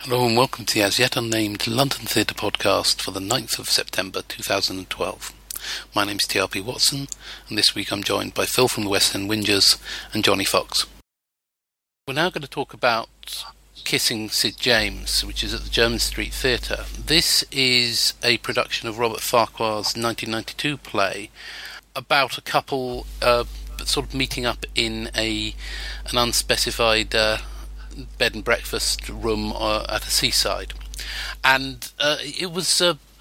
Hello and welcome to the As Yet Unnamed London Theatre Podcast for the 9th of September 2012. My name's TRP Watson, and this week I'm joined by Phil from the West End Whingers and Johnny Fox. We're now going to talk about Kissing Sid James, which is at the Jermyn Street Theatre. This is a production of Robert Farquhar's 1992 play about a couple sort of meeting up in an unspecified bed and breakfast room at a seaside, and it was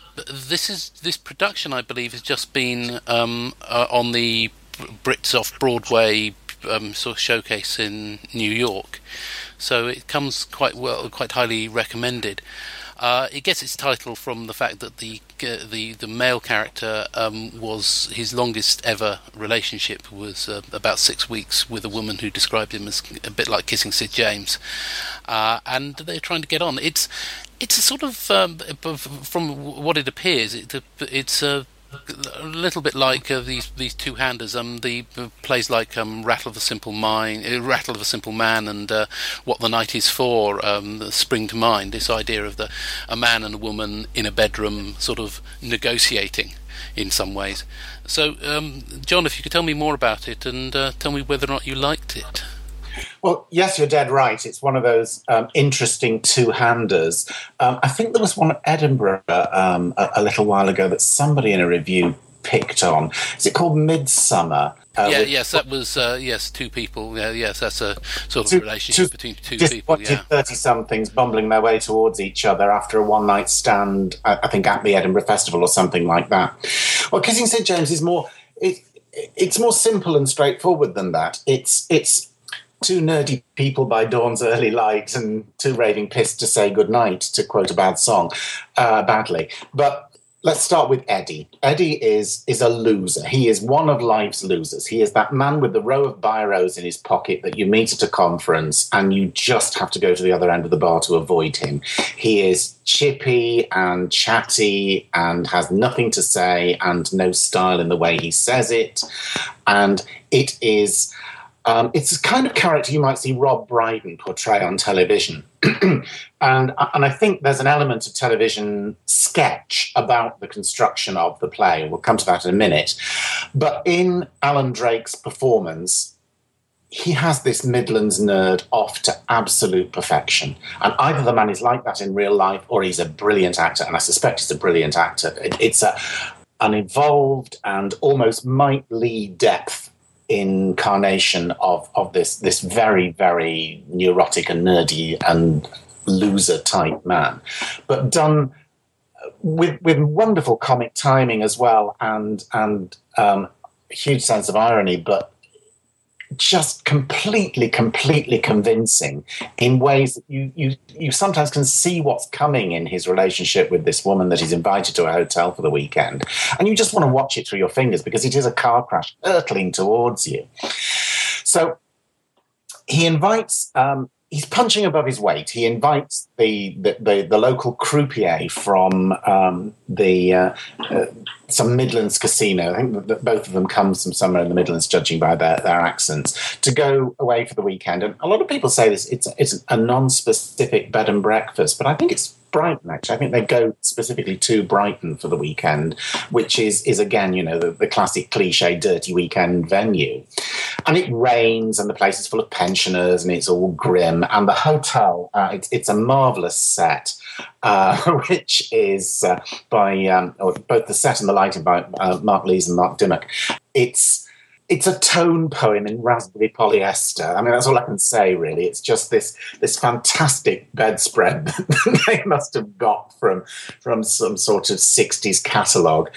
this production, I believe, has just been on the Brits Off Broadway sort of showcase in New York, so it comes quite highly recommended. It gets its title from the fact that the male character was his longest ever relationship was about 6 weeks with a woman who described him as a bit like kissing Sid James, and they're trying to get on. It's a sort of from what it appears, it's a little bit like these two-handers. The plays like Rattle of a Simple Man, and What the Night Is For spring to mind. This idea of a man and a woman in a bedroom, sort of negotiating in some ways. So, John, if you could tell me more about it and tell me whether or not you liked it. Well, yes, you're dead right. It's one of those interesting two-handers. I think there was one at Edinburgh a little while ago that somebody in a review picked on. Is it called Midsummer? Yes, that was two people. Yes, that's a sort of relationship between two people. Yeah, 30-somethings bumbling their way towards each other after a one-night stand, I think, at the Edinburgh Festival or something like that. Well, Kissing Sid James is more. It's more simple and straightforward than that. It's two nerdy people by dawn's early light and two raving piss to say goodnight, to quote a bad song, badly. But let's start with Eddie. Eddie is a loser. He is one of life's losers. He is that man with the row of biros in his pocket that you meet at a conference and you just have to go to the other end of the bar to avoid him. He is chippy and chatty and has nothing to say and no style in the way he says it. And it is... it's a kind of character you might see Rob Brydon portray on television. and I think there's an element of television sketch about the construction of the play. We'll come to that in a minute. But in Alan Drake's performance, he has this Midlands nerd off to absolute perfection. And either the man is like that in real life or he's a brilliant actor, and I suspect he's a brilliant actor. It's an evolved and almost Mike-Leigh depth incarnation of this very, very neurotic and nerdy and loser type man, but done with wonderful comic timing as well, and huge sense of irony, but just completely convincing in ways that you sometimes can see what's coming in his relationship with this woman that he's invited to a hotel for the weekend. And you just want to watch it through your fingers because it is a car crash hurtling towards you. So he invites... he's punching above his weight. He invites the local croupier from some Midlands casino. I think that both of them come from somewhere in the Midlands, judging by their accents, to go away for the weekend. And a lot of people say this it's a non-specific bed and breakfast, but I think it's Brighton, actually. I think they go specifically to Brighton for the weekend, which is again, the classic cliche dirty weekend venue. And it rains and the place is full of pensioners and it's all grim. And the hotel, it's a marvellous set, which is by both the set and the lighting by Mark Lees and Mark Dimmock. It's a tone poem in raspberry polyester. I mean, that's all I can say, really. It's just this fantastic bedspread that they must have got from some sort of 60s catalogue,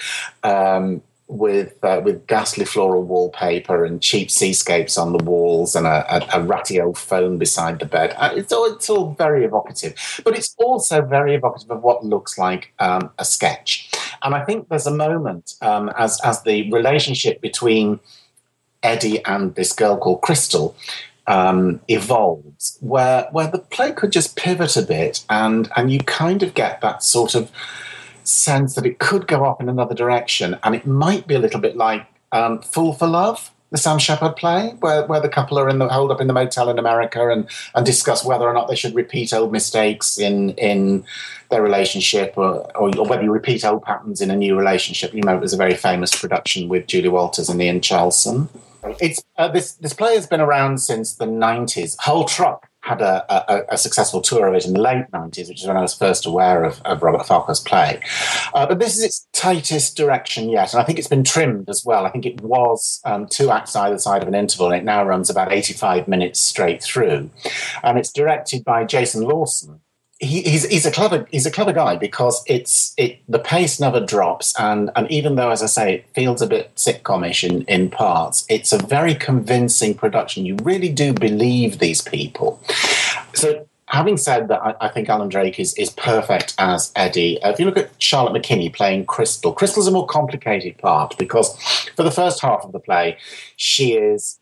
with ghastly floral wallpaper and cheap seascapes on the walls and a ratty old phone beside the bed. It's all very evocative, but it's also very evocative of what looks like a sketch. And I think there's a moment as the relationship between Eddie and this girl called Crystal evolves, where the play could just pivot a bit, and you kind of get that sort of sense that it could go off in another direction, and it might be a little bit like Fool for Love, the Sam Shepard play, where the couple are holed up in the motel in America and discuss whether or not they should repeat old mistakes in their relationship, or whether you repeat old patterns in a new relationship. You know, it was a very famous production with Julie Walters and Ian Charleson. It's this play has been around since the 90s. Whole Truck had a successful tour of it in the late 90s, which is when I was first aware of Robert Farquhar's play. But this is its tightest direction yet, and I think it's been trimmed as well. I think it was 2 acts either side of an interval, and it now runs about 85 minutes straight through. And it's directed by Jason Lawson. He's a clever guy, because the pace never drops, and even though, as I say, it feels a bit sitcomish in parts, it's a very convincing production. You really do believe these people. So, having said that, I think Alan Drake is perfect as Eddie. If you look at Charlotte McKinney playing Crystal, Crystal's a more complicated part, because for the first half of the play, she is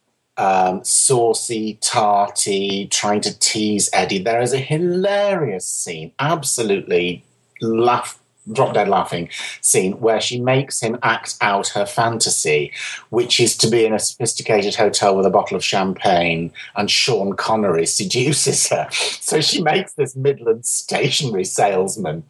saucy, tarty, trying to tease Eddie. There is a hilarious scene, absolutely drop dead laughing scene, where she makes him act out her fantasy, which is to be in a sophisticated hotel with a bottle of champagne, and Sean Connery seduces her. So she makes this Midland stationery salesman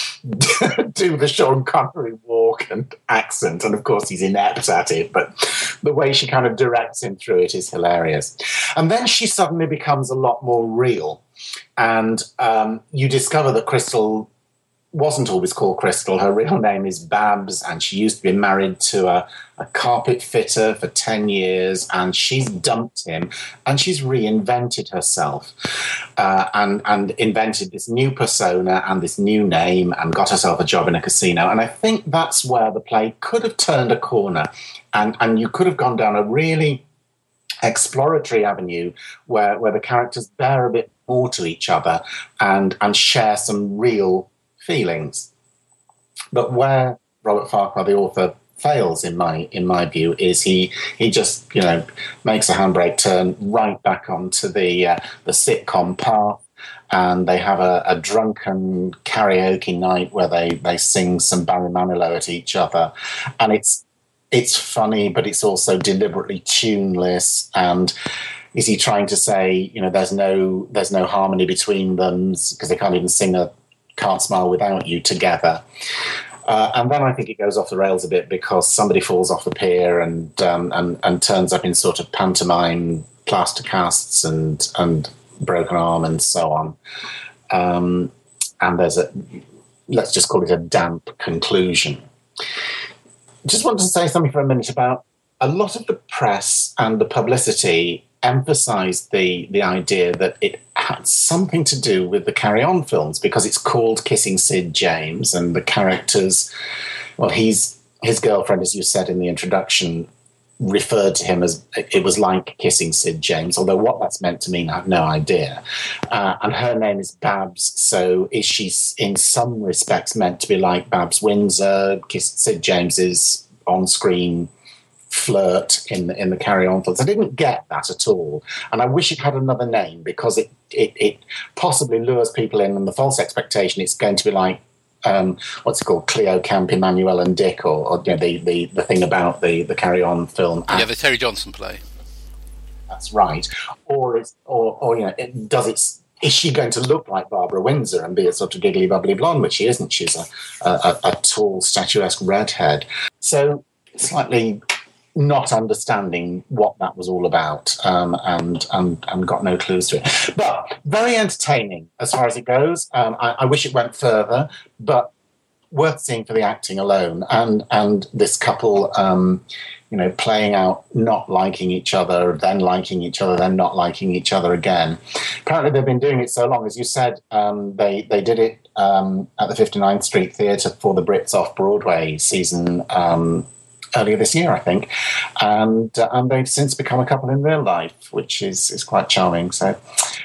do the Sean Connery walk and accent, and of course he's inept at it, but the way she kind of directs him through it is hilarious. And then she suddenly becomes a lot more real, and you discover that Crystal wasn't always called Crystal. Her real name is Babs, and she used to be married to a carpet fitter for 10 years, and she's dumped him, and she's reinvented herself and invented this new persona and this new name, and got herself a job in a casino. And I think that's where the play could have turned a corner, and you could have gone down a really exploratory avenue where the characters bear a bit more to each other and share some real feelings. But where Robert Farquhar, the author, fails in my view is he just makes a handbrake turn right back onto the sitcom path, and they have a drunken karaoke night where they sing some Barry Manilow at each other, and it's funny, but it's also deliberately tuneless. And is he trying to say there's no harmony between them because they can't even sing a Can't Smile Without You together? And then I think it goes off the rails a bit because somebody falls off the pier and turns up in sort of pantomime plaster casts and broken arm and so on. And there's let's just call it a damp conclusion. Just wanted to say something for a minute about a lot of the press and the publicity emphasised the idea that it had something to do with the Carry On films because it's called Kissing Sid James, and the characters, well, his girlfriend, as you said in the introduction, referred to him as it was like kissing Sid James, although what that's meant to mean I have no idea. And her name is Babs, so is she in some respects meant to be like Babs Windsor, Sid James's on-screen flirt in the Carry On films? I didn't get that at all, and I wish it had another name because it possibly lures people in on the false expectation it's going to be like what's it called, Cleo Camp, Emmanuel and Dick, or the thing about the Carry On film. Yeah, the Terry Johnson play. That's right. Is she going to look like Barbara Windsor and be a sort of giggly bubbly blonde, which she isn't. She's a tall, statuesque redhead. So slightly not understanding what that was all about, and got no clues to it. But very entertaining as far as it goes. I wish it went further, but worth seeing for the acting alone. And this couple, playing out not liking each other, then liking each other, then not liking each other again. Apparently they've been doing it so long. As you said, they did it at the 59th Street Theatre for the Brits Off-Broadway season earlier this year, I think, and they've since become a couple in real life, which is quite charming. So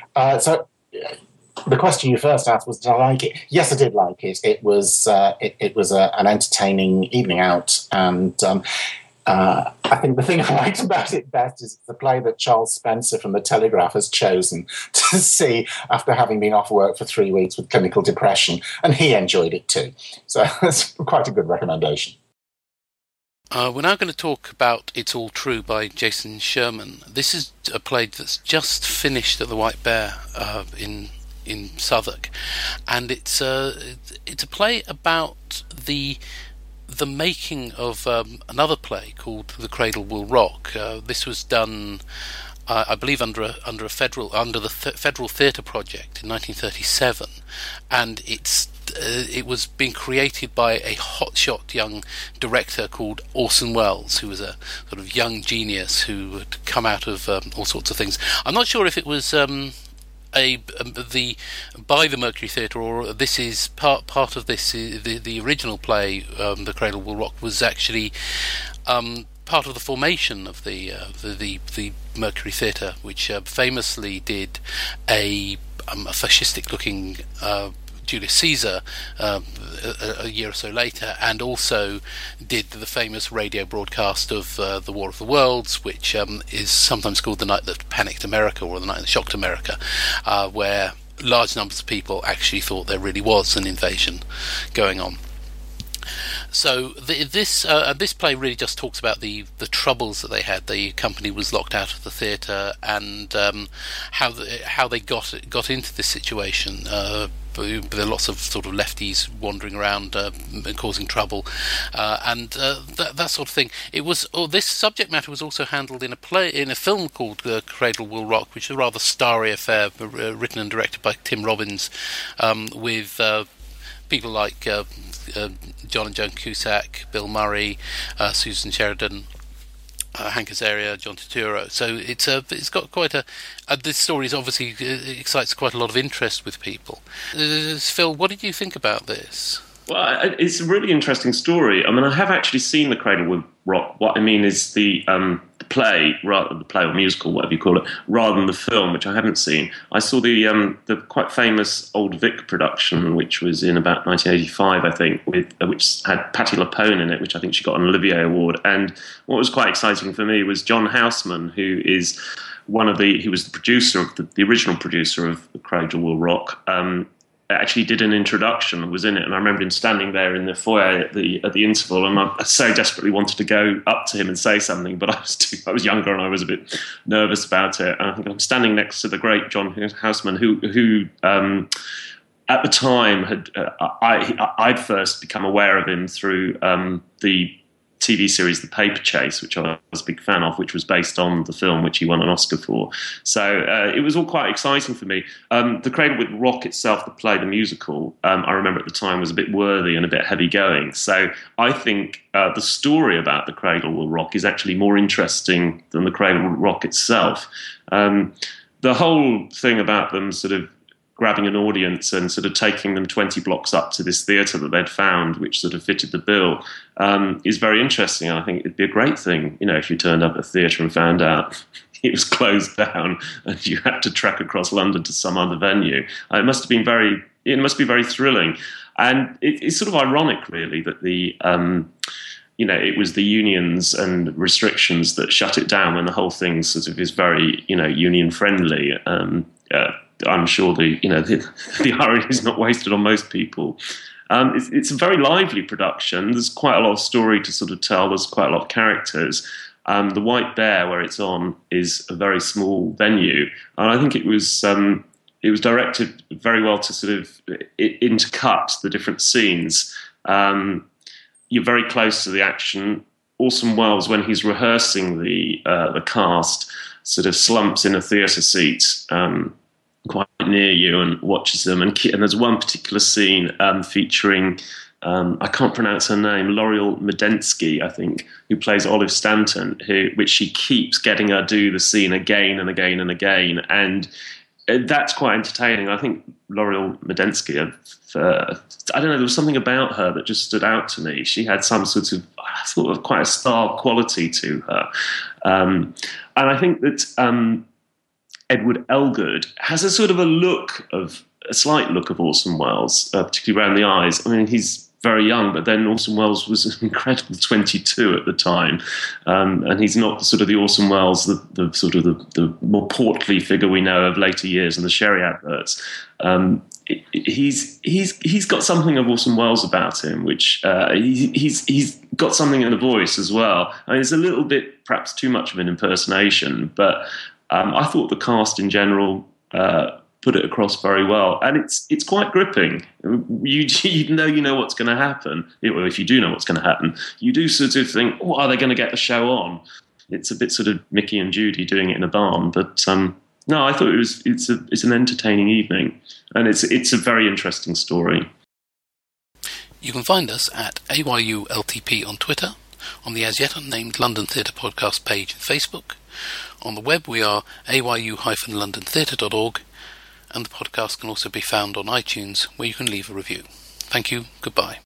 the question you first asked was, did I like it? Yes, I did like it. It was an entertaining evening out, and I think the thing I liked about it best is it's the play that Charles Spencer from The Telegraph has chosen to see after having been off work for 3 weeks with clinical depression, and he enjoyed it too. So that's quite a good recommendation. We're now going to talk about It's All True by Jason Sherman. This is a play that's just finished at the White Bear in Southwark, and it's a play about the making of another play called The Cradle Will Rock. This was done, I believe, under the Federal Theatre Project in 1937, and it was being created by a hotshot young director called Orson Welles, who was a sort of young genius who had come out of all sorts of things. I'm not sure if it was by the Mercury Theatre, or this is part of this. The original play, The Cradle Will Rock, was actually part of the formation of the Mercury Theatre, which famously did a fascistic-looking Julius Caesar a year or so later, and also did the famous radio broadcast of the War of the Worlds, which is sometimes called The Night That Panicked America, or The Night That Shocked America, where large numbers of people actually thought there really was an invasion going on. So this play really just talks about the troubles that they had. The company was locked out of the theatre, and how they got into this situation. There are lots of sort of lefties wandering around and causing trouble, and that sort of thing. This subject matter was also handled in a film called Cradle Will Rock, which is a rather starry affair, written and directed by Tim Robbins, with people like John and Joan Cusack, Bill Murray, Susan Sheridan, Hank Azaria, John Turturro. So it's got quite this story is obviously excites quite a lot of interest with people. Phil, what did you think about this? Well, it's a really interesting story. I mean, I have actually seen The Cradle Will Rock. What I mean is the play, rather the play or musical, whatever you call it, rather than the film, which I haven't seen. I saw the quite famous Old Vic production, which was in about 1985, I think, which had Patti LuPone in it, which I think she got an Olivier Award. And what was quite exciting for me was John Houseman, who is he was the producer of the original producer of The Cradle Will Rock. Actually did an introduction and was in it, and I remember him standing there in the foyer at the interval, and I so desperately wanted to go up to him and say something, but I was younger and I was a bit nervous about it. And I think I'm standing next to the great John Houseman, who at the time I'd first become aware of him through the TV series The Paper Chase, which I was a big fan of, which was based on the film which he won an Oscar for. So it was all quite exciting for me. The Cradle Will Rock itself, the play, the musical, I remember at the time was a bit worthy and a bit heavy going. So I think the story about The Cradle Will Rock is actually more interesting than The Cradle Will Rock itself. The whole thing about them sort of grabbing an audience and sort of taking them 20 blocks up to this theatre that they'd found, which sort of fitted the bill, is very interesting. And I think it'd be a great thing, if you turned up at a theatre and found out it was closed down and you had to trek across London to some other venue. It must be very thrilling. And it's sort of ironic, really, that it was the unions and restrictions that shut it down when the whole thing sort of is very, union friendly. I'm sure the irony is not wasted on most people. It's a very lively production. There's quite a lot of story to sort of tell. There's quite a lot of characters. The White Bear, where it's on, is a very small venue, and I think it was directed very well to sort of intercut the different scenes. You're very close to the action. Orson Welles, when he's rehearsing the cast, sort of slumps in a theatre seat quite near you and watches them. And there's one particular scene featuring, I can't pronounce her name, L'Oreal Medensky, I think, who plays Olive Stanton, which she keeps getting her do the scene again and again and again. And that's quite entertaining. I think L'Oreal Medensky, I don't know, there was something about her that just stood out to me. She had some sort of quite a star quality to her. And I think that Edward Elgood has a sort of a slight look of Orson Welles, particularly around the eyes. I mean, he's very young, but then Orson Welles was an incredible 22 at the time, and he's not sort of the Orson Welles, the more portly figure we know of later years in the Sherry adverts. He's got something of Orson Welles about him, which he's got something in the voice as well. I mean, it's a little bit perhaps too much of an impersonation, but I thought the cast in general put it across very well, and it's quite gripping. You know what's going to happen. If you do know what's going to happen, you do sort of think, "Oh, are they going to get the show on?" It's a bit sort of Mickey and Judy doing it in a barn, but no, I thought it's an entertaining evening, and it's a very interesting story. You can find us at AYULTP on Twitter, on the as yet unnamed London Theatre Podcast page on Facebook. On the web we are ayu-londontheatre.org, and the podcast can also be found on iTunes, where you can leave a review. Thank you, goodbye.